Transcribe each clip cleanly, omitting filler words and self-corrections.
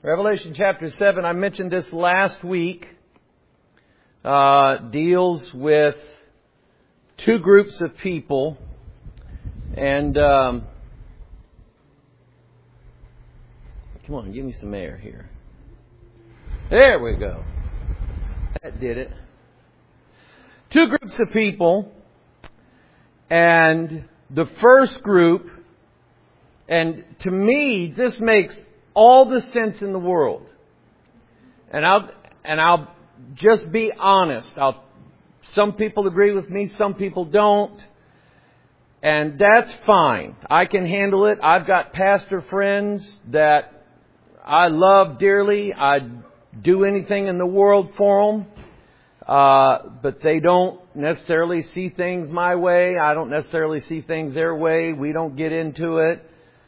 Revelation chapter 7, I mentioned this last week, deals with two groups of people. And, come on, give me some air here. There we go. That did it. Two groups of people. And the first group, and to me, this makes all the sense in the world. And I'll just be honest. Some people agree with me, some people don't. And that's fine. I can handle it. I've got pastor friends that I love dearly. I'd do anything in the world for them. But they don't necessarily see things my way. I don't necessarily see things their way. We don't get into it.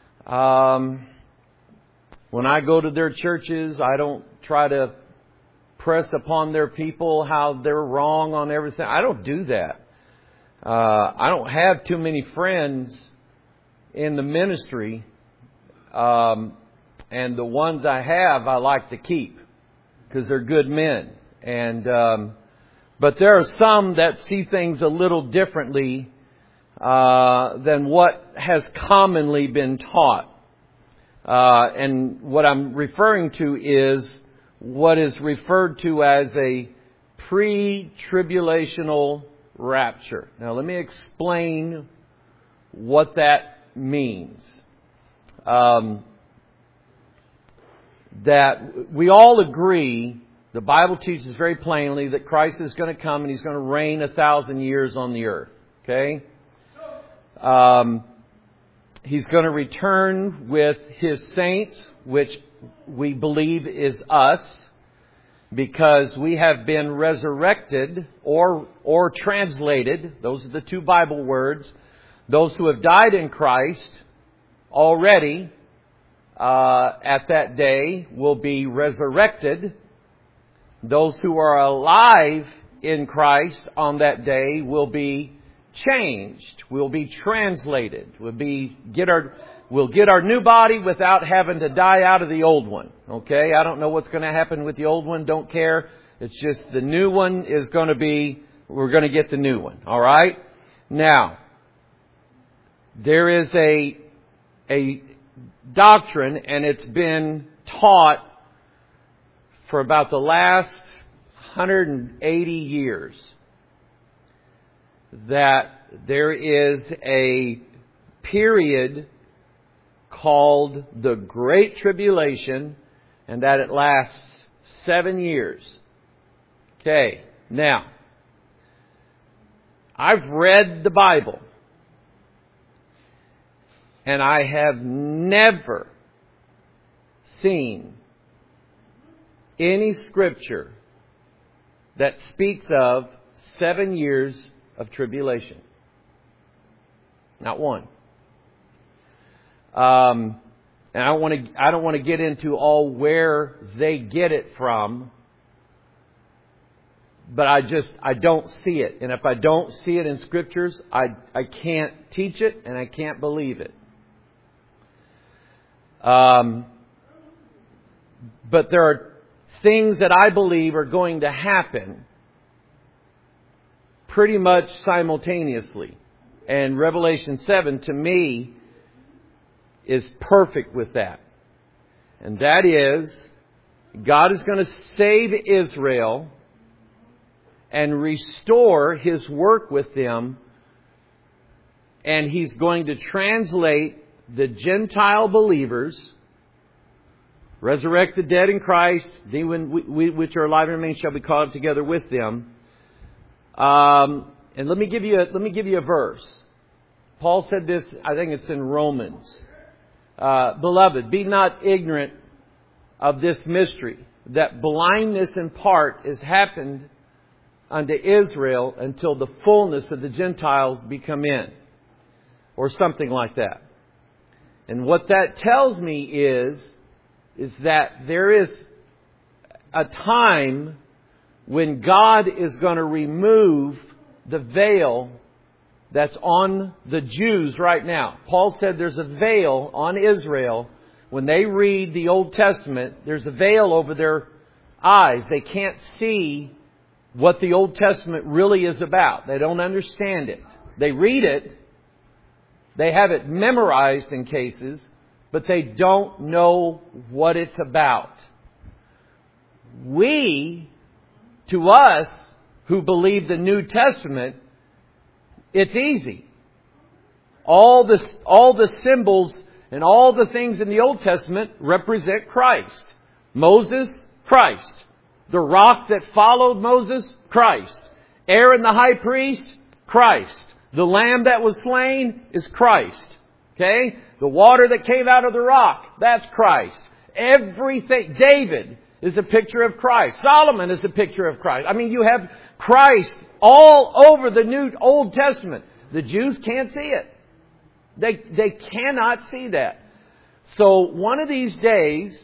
When I go to their churches, I don't try to press upon their people how they're wrong on everything. I don't do that. I don't have too many friends in the ministry. And the ones I have, I like to keep because they're good men. But there are some that see things a little differently than what has commonly been taught. And what I'm referring to is what is referred to as a pre-tribulational rapture. Now let me explain what that means. That we all agree, the Bible teaches very plainly that Christ is going to come and He's going to reign 1,000 years on the earth. Okay? He's going to return with His saints, which we believe is us, because we have been resurrected or translated. Those are the two Bible words. Those who have died in Christ already at that day will be resurrected. Those who are alive in Christ on that day will be changed. We'll be translated. We'll get our new body without having to die out of the old one. Okay? I don't know what's going to happen with the old one. Don't care. It's just the new one is going to be, we're going to get the new one. All right? Now, there is a doctrine, and it's been taught for about the last 180 years, that there is a period called the Great Tribulation, and that it lasts 7 years. Okay, now, I've read the Bible, and I have never seen any scripture that speaks of 7 years of tribulation. Not one. And I don't want to get into all where they get it from, but I don't see it. And if I don't see it in scriptures, I can't teach it and I can't believe it. But there are things that I believe are going to happen pretty much simultaneously. And Revelation 7, to me, is perfect with that. And that is, God is going to save Israel and restore His work with them. And He's going to translate the Gentile believers, resurrect the dead in Christ, we which are alive and remain shall be caught up together with them. And let me give you a verse. Paul said this, I think it's in Romans. Beloved, be not ignorant of this mystery, that blindness in part is happened unto Israel until the fullness of the Gentiles be come in. Or something like that. And what that tells me is that there is a time when God is going to remove the veil that's on the Jews right now. Paul said there's a veil on Israel when they read the Old Testament, there's a veil over their eyes. They can't see what the Old Testament really is about. They don't understand it. They read it. They have it memorized in cases, but they don't know what it's about. To us, who believe the New Testament, it's easy. All the symbols and all the things in the Old Testament represent Christ. Moses, Christ. The rock that followed Moses, Christ. Aaron the high priest, Christ. The lamb that was slain is Christ. Okay? The water that came out of the rock, that's Christ. Everything. David is a picture of Christ. Solomon is a picture of Christ. I mean, you have Christ all over the Old Testament. The Jews can't see it. They cannot see that. So one of these days,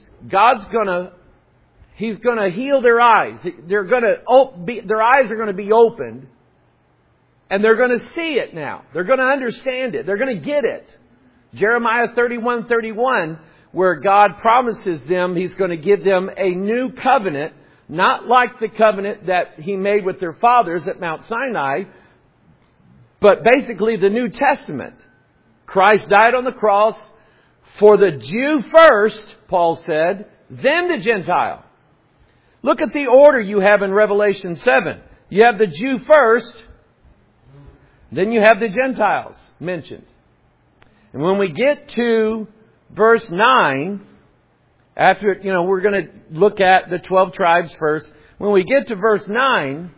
He's going to heal their eyes. Their eyes are going to be opened. And they're going to see it now. They're going to understand it. They're going to get it. Jeremiah 31:31, where God promises them He's going to give them a new covenant, not like the covenant that He made with their fathers at Mount Sinai, but basically the New Testament. Christ died on the cross for the Jew first, Paul said, then the Gentile. Look at the order you have in Revelation 7. You have the Jew first, then you have the Gentiles mentioned. And when we get to verse 9, we're going to look at the 12 tribes first. When we get to verse 9,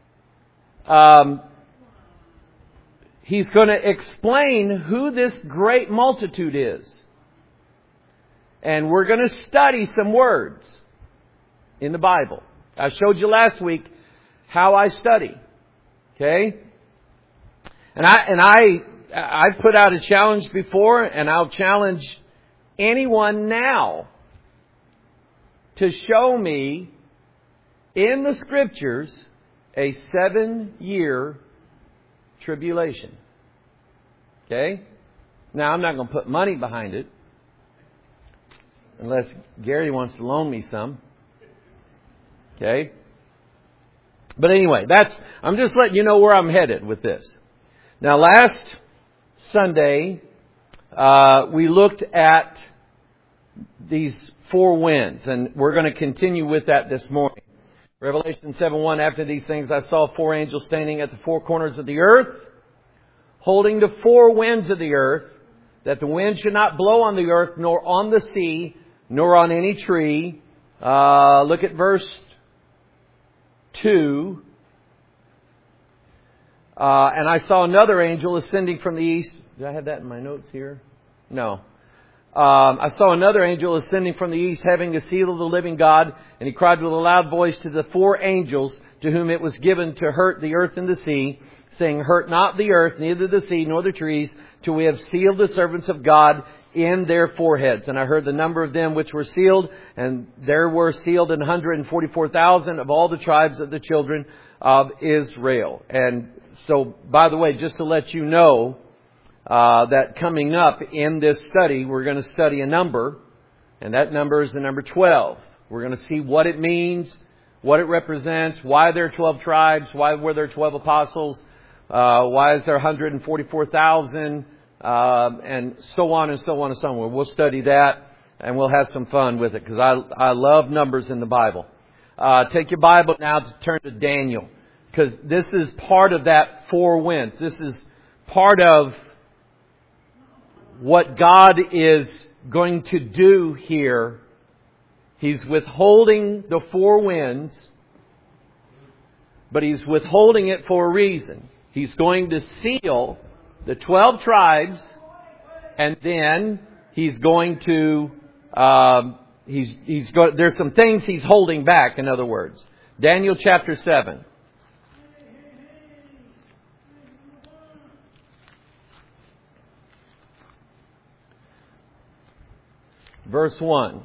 he's going to explain who this great multitude is. And we're going to study some words in the Bible. I showed you last week how I study. Okay? And I've put out a challenge before, and I'll challenge anyone now to show me in the Scriptures a 7-year tribulation. Okay? Now, I'm not going to put money behind it, unless Gary wants to loan me some. Okay? But anyway, I'm just letting you know where I'm headed with this. Now, last Sunday, we looked at these 4 winds, and we're going to continue with that this morning. Revelation 7:1, after these things I saw 4 angels standing at the 4 corners of the earth, holding the 4 winds of the earth, that the wind should not blow on the earth, nor on the sea, nor on any tree. Look at verse 2. And I saw another angel ascending from the east. Did I have that in my notes here? No. I saw another angel ascending from the east, having the seal of the living God. And he cried with a loud voice to the 4 angels to whom it was given to hurt the earth and the sea, saying, hurt not the earth, neither the sea, nor the trees, till we have sealed the servants of God in their foreheads. And I heard the number of them which were sealed, and there were sealed 144,000 of all the tribes of the children of Israel. And so, by the way, just to let you know, that coming up in this study, we're going to study a number, and that number is the number 12. We're going to see what it means, what it represents, why there are 12 tribes, why were there 12 apostles, why is there 144,000, and so on and so on and so on. We'll study that, and we'll have some fun with it, because I love numbers in the Bible. Take your Bible now to turn to Daniel, because this is part of that 4 winds. This is part of what God is going to do here. He's withholding the 4 winds, but He's withholding it for a reason. He's going to seal the 12 tribes, and then He's going to, there's some things He's holding back, in other words. Daniel chapter 7. Verse 1.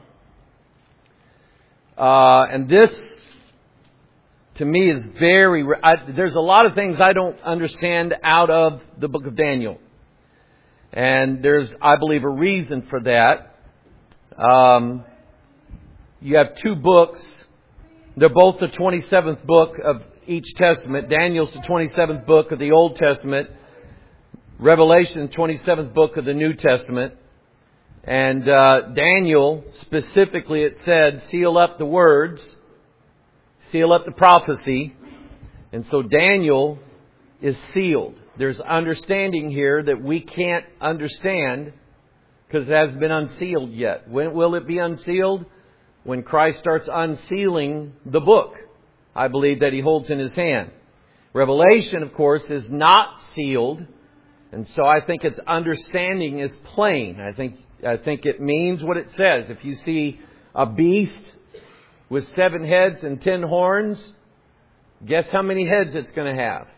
And this, to me, is there's a lot of things I don't understand out of the book of Daniel. And there's, I believe, a reason for that. You have two books. They're both the 27th book of each Testament. Daniel's the 27th book of the Old Testament. Revelation, 27th book of the New Testament. And Daniel, specifically it said, seal up the words, seal up the prophecy. And so Daniel is sealed. There's understanding here that we can't understand because it hasn't been unsealed yet. When will it be unsealed? When Christ starts unsealing the book, I believe, that He holds in His hand. Revelation, of course, is not sealed. And so I think its understanding is plain. I think it means what it says. If you see a beast with 7 heads and 10 horns, guess how many heads it's going to have?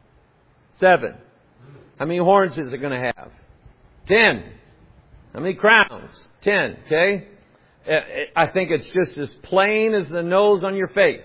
7. How many horns is it going to have? 10. How many crowns? 10. Okay? I think it's just as plain as the nose on your face.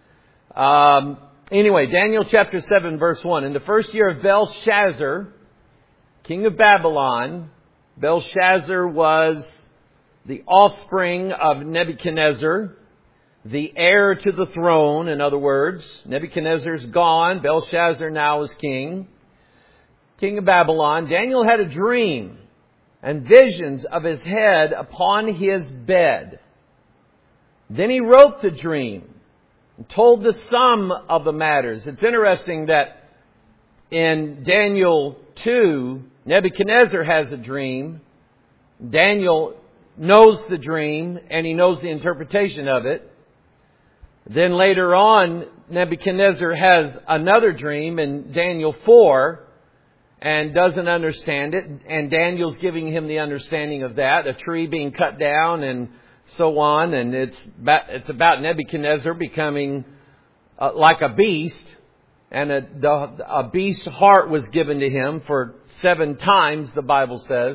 Anyway, Daniel chapter 7 verse 1. In the first year of Belshazzar, king of Babylon, Belshazzar was the offspring of Nebuchadnezzar, the heir to the throne, in other words. Nebuchadnezzar's gone. Belshazzar now is king. King of Babylon. Daniel had a dream and visions of his head upon his bed. Then he wrote the dream and told the sum of the matters. It's interesting that in Daniel 2, Nebuchadnezzar has a dream. Daniel knows the dream and he knows the interpretation of it. Then later on, Nebuchadnezzar has another dream in Daniel 4 and doesn't understand it. And Daniel's giving him the understanding of that. A tree being cut down and so on. And it's about Nebuchadnezzar becoming like a beast. And a beast heart was given to him for 7 times, the Bible says.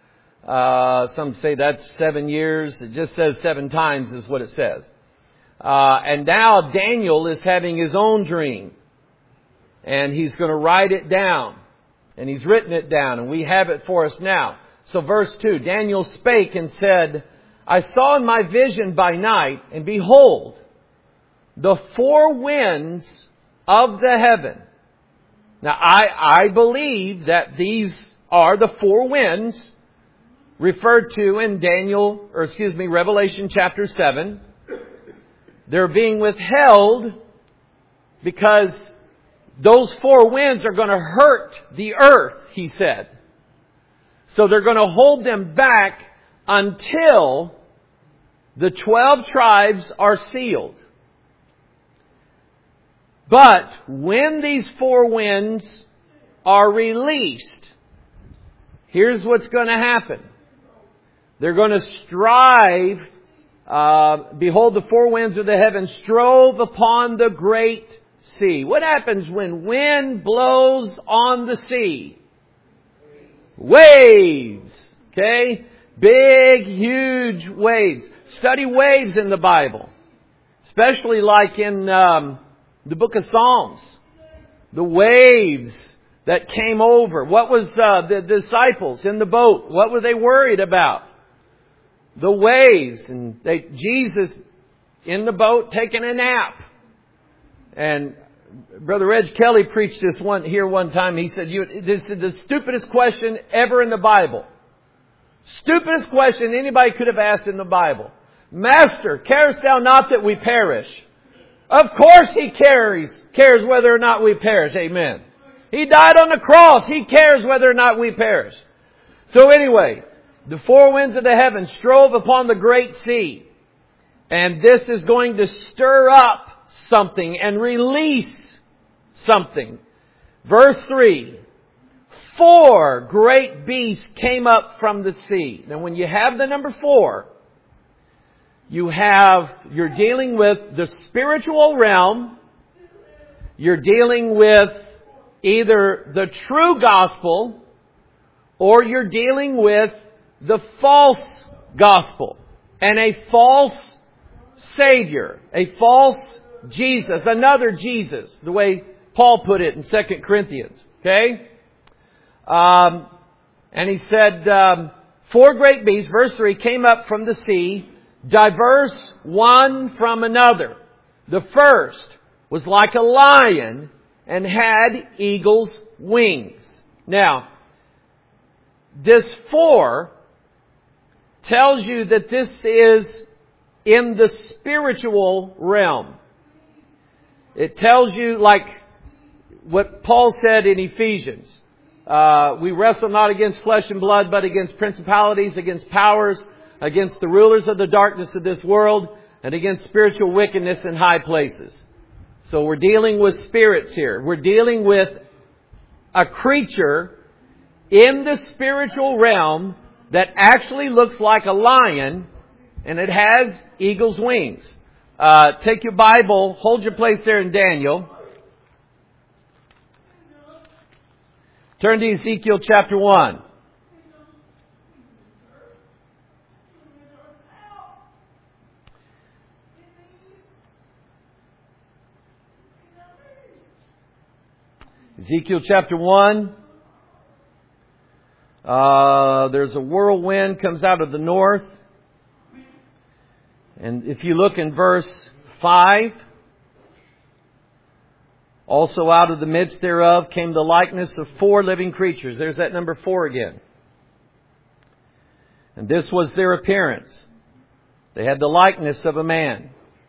Some say that's 7 years. It just says 7 times is what it says. And now Daniel is having his own dream. And he's going to write it down. And he's written it down. And we have it for us now. So verse 2. Daniel spake and said, I saw in my vision by night, and behold, the 4 winds of the heaven. Now I believe that these are the 4 winds referred to in Revelation chapter 7. They're being withheld because those 4 winds are going to hurt the earth, he said. So they're going to hold them back until the 12 tribes are sealed. But when these 4 winds are released, here's what's going to happen. They're going to strive. Behold, the 4 winds of the heavens strove upon the great sea. What happens when wind blows on the sea? Waves. Okay? Big, huge waves. Study waves in the Bible. Especially like in the book of Psalms. The waves that came over. What was the disciples in the boat? What were they worried about? The waves. And Jesus in the boat taking a nap. And Brother Reg Kelly preached this one time. He said, this is the stupidest question ever in the Bible. Stupidest question anybody could have asked in the Bible. Master, carest thou not that we perish? Of course He cares whether or not we perish. Amen. He died on the cross. He cares whether or not we perish. So anyway, the 4 winds of the heavens strove upon the great sea. And this is going to stir up something and release something. Verse 3. 4 great beasts came up from the sea. Now when you have the number 4, you're dealing with the spiritual realm. You're dealing with either the true gospel or you're dealing with the false gospel and a false Savior, a false Jesus, another Jesus, the way Paul put it in 2 Corinthians. Okay? And he said, 4 great beasts, verse 3, came up from the sea, diverse one from another. The first was like a lion and had eagle's wings. Now, this 4 tells you that this is in the spiritual realm. It tells you, like what Paul said in Ephesians, we wrestle not against flesh and blood, but against principalities, against powers, against the rulers of the darkness of this world, and against spiritual wickedness in high places. So we're dealing with spirits here. We're dealing with a creature in the spiritual realm that actually looks like a lion, and it has eagle's wings. Take your Bible, hold your place there in Daniel. Turn to Ezekiel chapter 1. Ezekiel chapter 1. There's a whirlwind comes out of the north. And if you look in verse 5, also out of the midst thereof came the likeness of 4 living creatures. There's that number 4 again. And this was their appearance. They had the likeness of a man.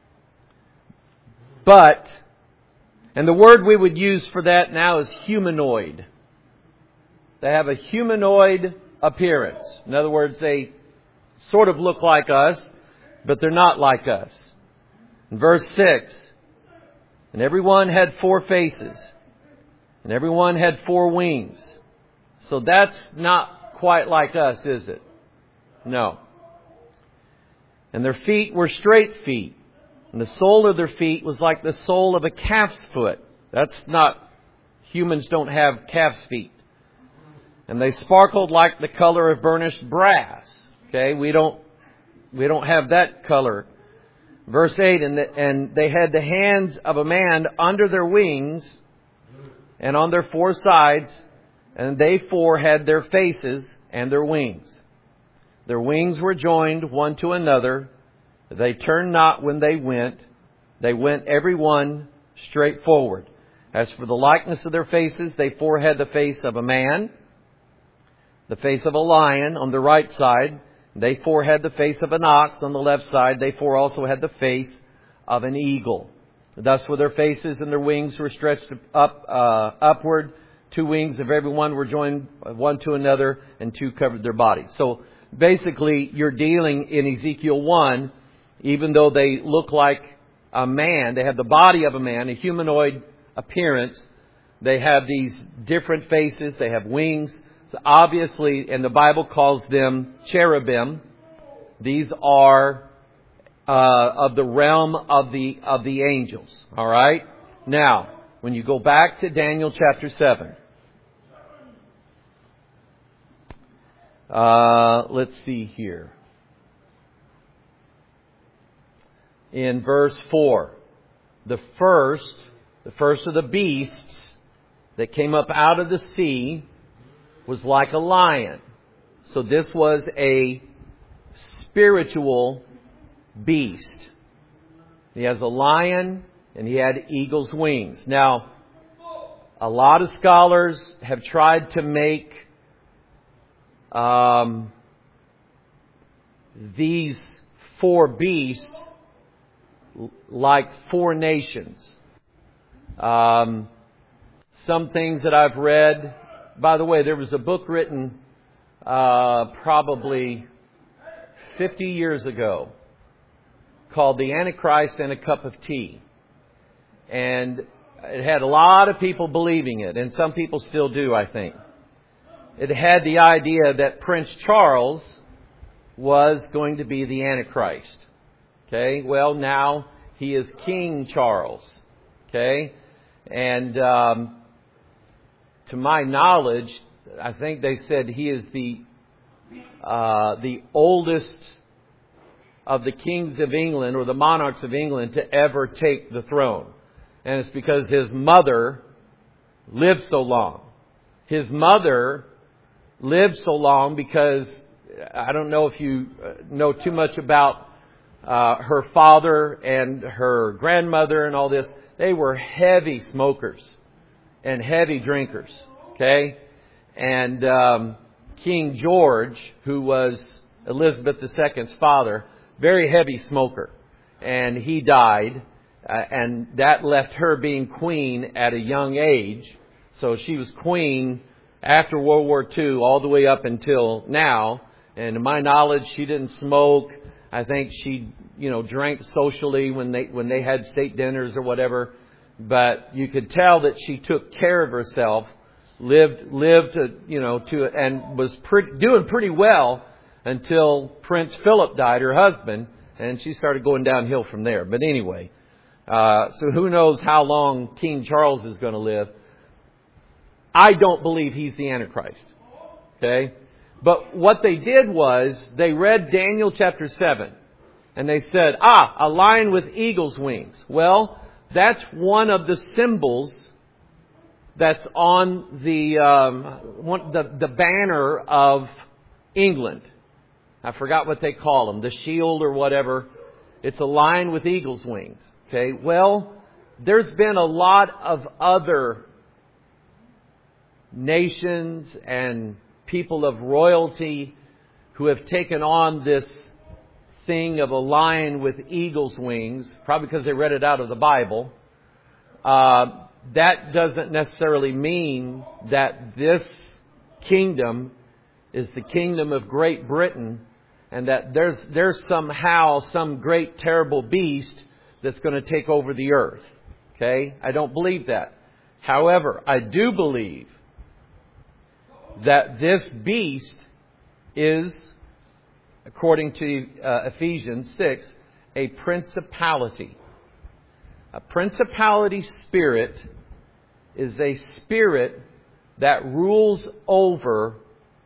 But, and the word we would use for that now is humanoid. They have a humanoid appearance. In other words, they sort of look like us, but they're not like us. In verse 6, and everyone had 4 faces, and everyone had 4 wings. So that's not quite like us, is it? No. And their feet were straight feet, and the sole of their feet was like the sole of a calf's foot. That's not, humans don't have calf's feet. And they sparkled like the color of burnished brass. Okay, we don't have that color. Verse 8, and they had the hands of a man under their wings and on their 4 sides, and they 4 had their faces and their wings. Their wings were joined one to another. They turned not when they went. They went every one straight forward. As for the likeness of their faces, they 4 had the face of a man, the face of a lion on the right side. They 4 had the face of an ox on the left side. They 4 also had the face of an eagle. Thus were their faces, and their wings were stretched upward. 2 wings of every one were joined one to another, and 2 covered their bodies. So basically, you're dealing in Ezekiel 1, even though they look like a man, they have the body of a man, a humanoid appearance. They have these different faces. They have wings. So obviously, and the Bible calls them cherubim. These are of the realm of the angels. All right. Now, when you go back to Daniel chapter 7, let's see here. In verse 4, the first of the beasts that came up out of the sea was like a lion. So this was a spiritual beast. He has a lion and he had eagle's wings. Now, a lot of scholars have tried to make these 4 beasts like 4 nations. Some things that I've read. By the way, there was a book written probably 50 years ago called The Antichrist and a Cup of Tea. And it had a lot of people believing it, and some people still do, I think. It had the idea that Prince Charles was going to be the Antichrist. Okay, well, now he is King Charles. Okay, and to my knowledge, I think they said he is the oldest of the kings of England or the monarchs of England to ever take the throne. And it's because his mother lived so long. His mother lived so long because I don't know if you know too much about her father and her grandmother and all this. They were heavy smokers and heavy drinkers. Okay? And King George, who was Elizabeth II's father, very heavy smoker. And he died. And that left her being queen at a young age. So she was queen after World War II all the way up until now. And to my knowledge, she didn't smoke. I think she, drank socially when they had state dinners or whatever. But you could tell that she took care of herself, lived and was doing pretty well until Prince Philip died, her husband, and she started going downhill from there. But anyway, so who knows how long King Charles is going to live. I don't believe he's the Antichrist. Okay? But what they did was they read Daniel chapter 7 and they said, a lion with eagle's wings. Well, that's one of the symbols that's on the banner of England. I forgot what they call them, the shield or whatever. It's a lion with eagle's wings. Okay, well, there's been a lot of other nations and people of royalty who have taken on this thing of a lion with eagle's wings, probably because they read it out of the Bible. That doesn't necessarily mean that this kingdom is the kingdom of Great Britain and that there's somehow some great terrible beast that's going to take over the earth. Okay? I don't believe that. However, I do believe that this beast is, according to Ephesians 6, a principality. A principality spirit is a spirit that rules over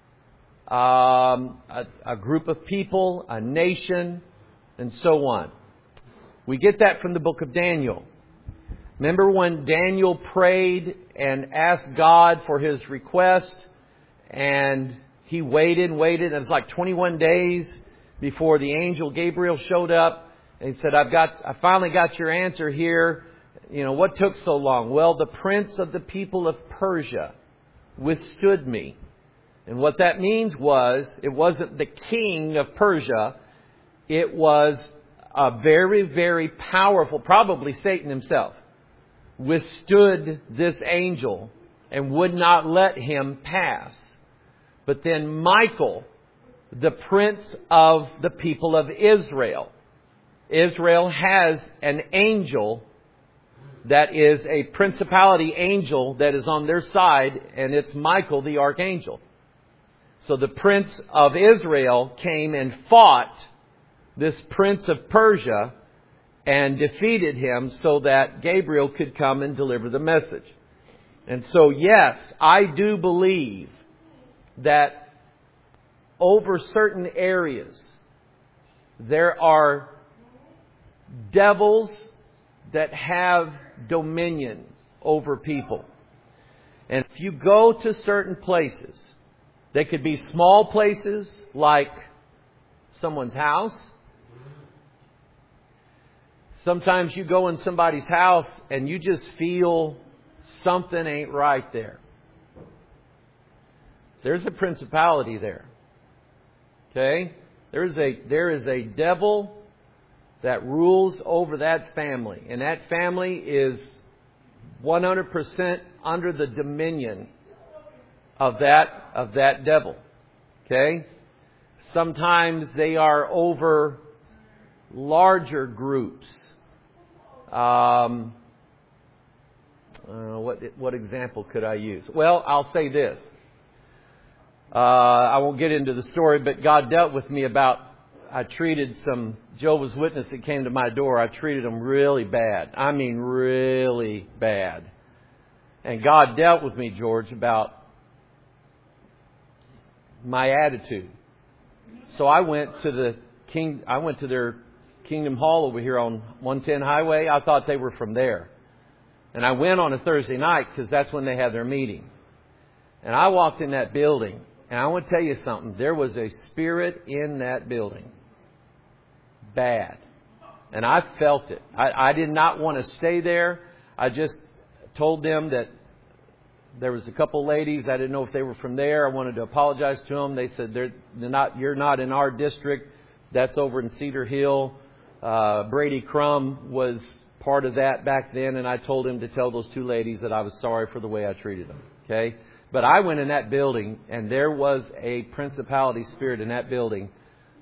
a group of people, a nation, and so on. We get that from the book of Daniel. Remember when Daniel prayed and asked God for his request, and he waited and waited. It was like 21 days before the angel Gabriel showed up. And he said, I finally got your answer here. What took so long? Well, the prince of the people of Persia withstood me. And what that means was, it wasn't the king of Persia. It was a very, very powerful, probably Satan himself, withstood this angel and would not let him pass. But then Michael, the prince of the people of Israel. Israel has an angel that is a principality angel that is on their side, and it's Michael the archangel. So the prince of Israel came and fought this prince of Persia and defeated him so that Gabriel could come and deliver the message. And so, yes, I do believe that over certain areas there are devils that have dominion over people. And if you go to certain places, they could be small places like someone's house. Sometimes you go in somebody's house and you just feel something ain't right there. There's a principality there. Okay? There is a devil that rules over that family. And that family is 100% under the dominion of that devil. Okay? Sometimes they are over larger groups. What example could I use? Well, I'll say this. I won't get into the story, but God dealt with me about, I treated some Jehovah's Witnesses that came to my door. I treated them really bad. I mean, really bad. And God dealt with me, George, about my attitude. So I went to their Kingdom Hall over here on 110 Highway. I thought they were from there. And I went on a Thursday night because that's when they had their meeting. And I walked in that building And I want to tell you something. There was a spirit in that building. Bad. And I felt it. I did not want to stay there. I just told them that there was a couple ladies. I didn't know if they were from there. I wanted to apologize to them. They said, you're not in our district. That's over in Cedar Hill. Brady Crum was part of that back then. And I told him to tell those two ladies that I was sorry for the way I treated them. Okay? But I went in that building, and there was a principality spirit in that building.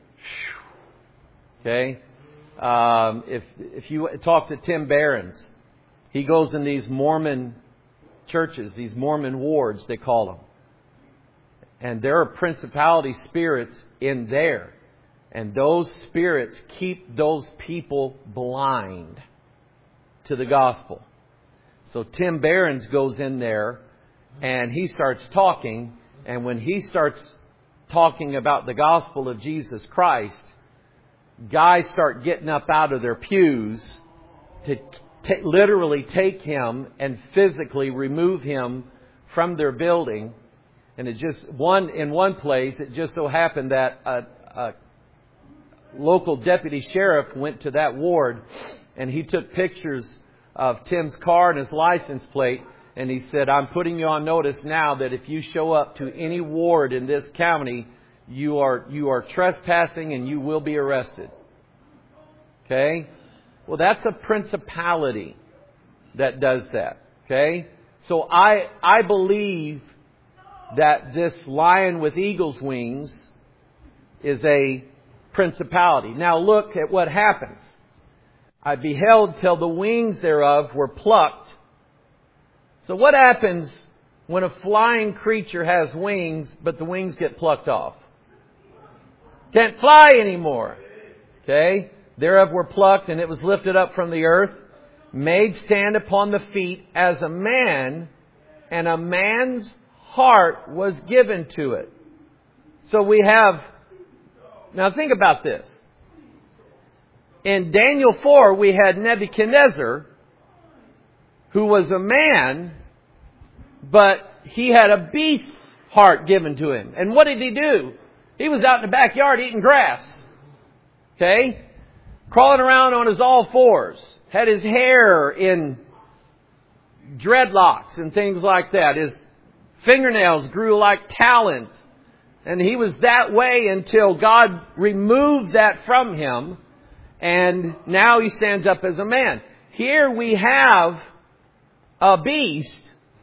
Okay? If you talk to Tim Behrens, he goes in these Mormon churches, these Mormon wards, they call them. And there are principality spirits in there. And those spirits keep those people blind to the gospel. So Tim Behrens goes in there and he starts talking. And when he starts talking about the gospel of Jesus Christ, guys start getting up out of their pews to literally take him and physically remove him from their building. And in one place, it just so happened that a local deputy sheriff went to that ward, and he took pictures of Tim's car and his license plate, and he said, I'm putting you on notice now that if you show up to any ward in this county, you are trespassing and you will be arrested. Okay? Well, that's a principality that does that. Okay? So I believe that this lion with eagle's wings is a principality. Now look at what happens. I beheld till the wings thereof were plucked. So what happens when a flying creature has wings, but the wings get plucked off? Can't fly anymore. Okay? Thereof were plucked, and it was lifted up from the earth, made stand upon the feet as a man, and a man's heart was given to it. So we have, now think about this. In Daniel 4, we had Nebuchadnezzar, who was a man, but he had a beast's heart given to him. And what did he do? He was out in the backyard eating grass. Okay? Crawling around on his all fours. Had his hair in dreadlocks and things like that. His fingernails grew like talons. And he was that way until God removed that from him. And now he stands up as a man. Here we have a beast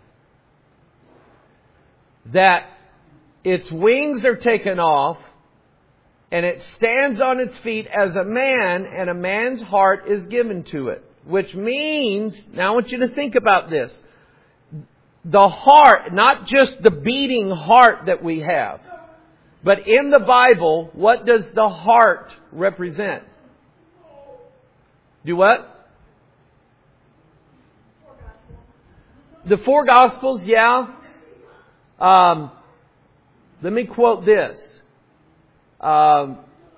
that its wings are taken off, and it stands on its feet as a man, and a man's heart is given to it. Which means, now I want you to think about this. The heart, not just the beating heart that we have, but in the Bible, what does the heart represent? Do what? The four Gospels, yeah. Let me quote this. For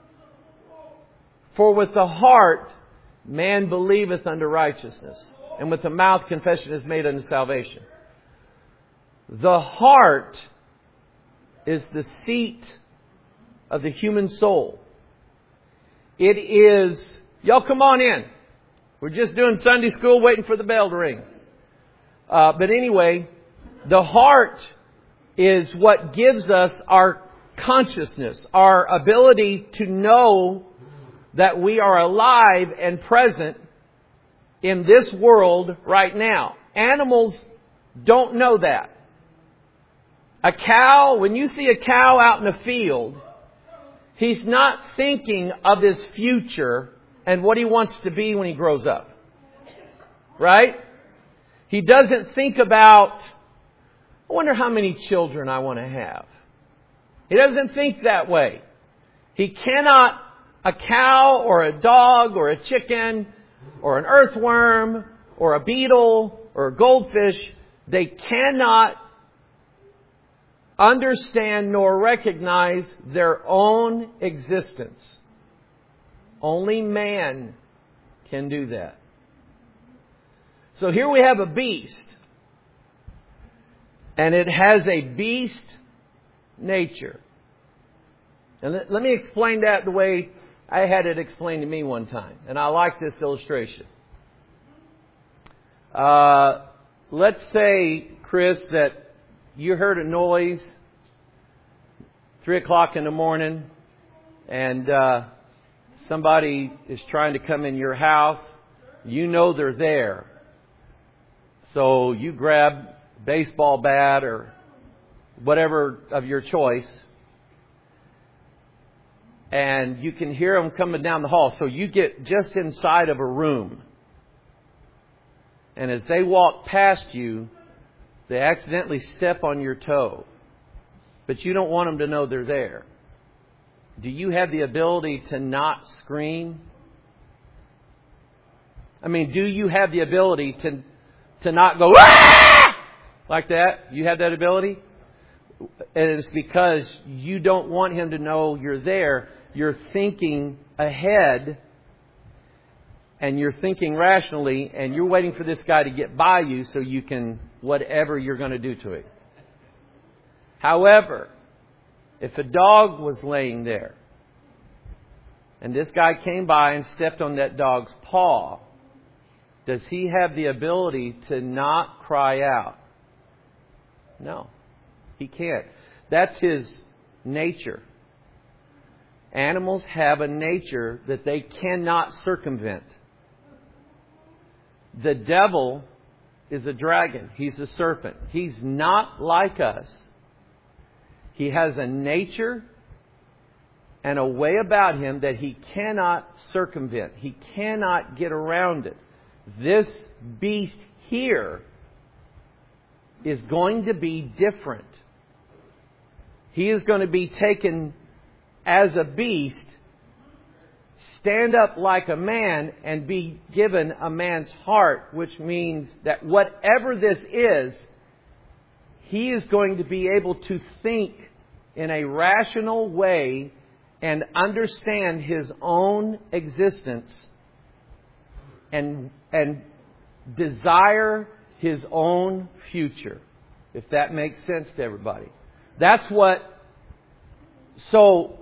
with the heart man believeth unto righteousness, and with the mouth confession is made unto salvation. The heart is the seat of the human soul. It is, y'all come on in. We're just doing Sunday school waiting for the bell to ring. But anyway, the heart is what gives us our consciousness, our ability to know that we are alive and present in this world right now. Animals don't know that. A cow, when you see a cow out in the field, he's not thinking of his future and what he wants to be when he grows up. Right? He doesn't think about, I wonder how many children I want to have. He doesn't think that way. He cannot, a cow or a dog or a chicken or an earthworm or a beetle or a goldfish, they cannot understand nor recognize their own existence. Only man can do that. So here we have a beast. And it has a beast nature. And let me explain that the way I had it explained to me one time. And I like this illustration. Let's say, Chris, that you heard a noise 3 o'clock in the morning and somebody is trying to come in your house. You know they're there. So you grab a baseball bat or whatever of your choice, and you can hear them coming down the hall. So you get just inside of a room. And as they walk past you, they accidentally step on your toe. But you don't want them to know they're there. Do you have the ability to not scream? I mean, do you have the ability to not go, "Ah!" like that? You have that ability? And it's because you don't want him to know you're there. You're thinking ahead and you're thinking rationally and you're waiting for this guy to get by you so you can, whatever you're going to do to it. However, if a dog was laying there and this guy came by and stepped on that dog's paw, does he have the ability to not cry out? No, he can't. That's his nature. Animals have a nature that they cannot circumvent. The devil is a dragon. He's a serpent. He's not like us. He has a nature and a way about him that he cannot circumvent. He cannot get around it. This beast here is going to be different. He is going to be taken as a beast, stand up like a man, and be given a man's heart, which means that whatever this is, he is going to be able to think in a rational way and understand his own existence and desire his own future. If that makes sense to everybody. That's what... So,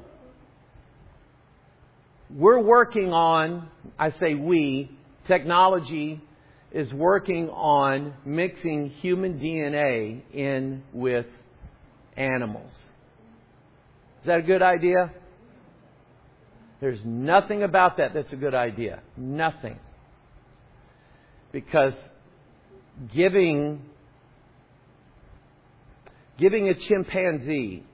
we're working on, I say we, technology is working on mixing human DNA in with animals. Is that a good idea? There's nothing about that that's a good idea. Nothing. Because giving a chimpanzee,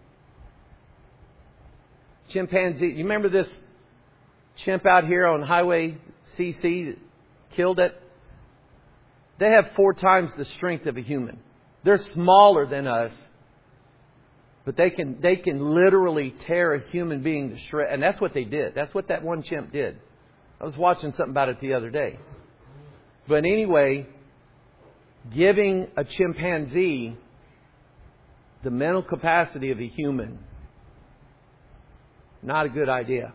you remember this chimp out here on Highway CC that killed it? They have 4 times the strength of a human. They're smaller than us, but they can literally tear a human being to shreds. And that's what they did. That's what that one chimp did. I was watching something about it the other day. But anyway, giving a chimpanzee the mental capacity of a human, not a good idea.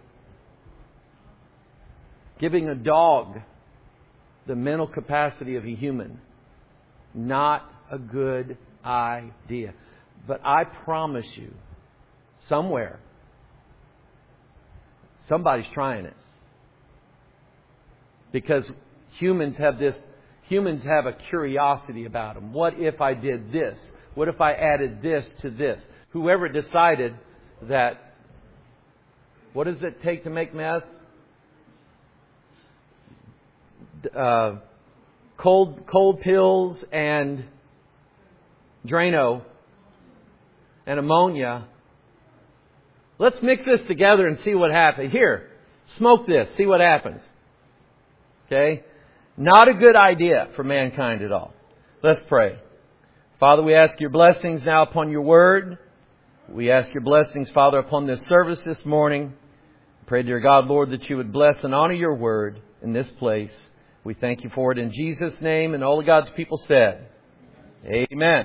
Giving a dog the mental capacity of a human, not a good idea. But I promise you, somewhere, somebody's trying it. Because humans have a curiosity about them. What if I did this? What if I added this to this? Whoever decided that, what does it take to make meth? Cold pills and Drano and ammonia. Let's mix this together and see what happens. Here, smoke this, see what happens. Okay? Not a good idea for mankind at all. Let's pray. Father, we ask your blessings now upon your word. We ask your blessings, Father, upon this service this morning. Pray, dear God, Lord, that you would bless and honor your word in this place. We thank you for it in Jesus' name, and all of God's people said, Amen.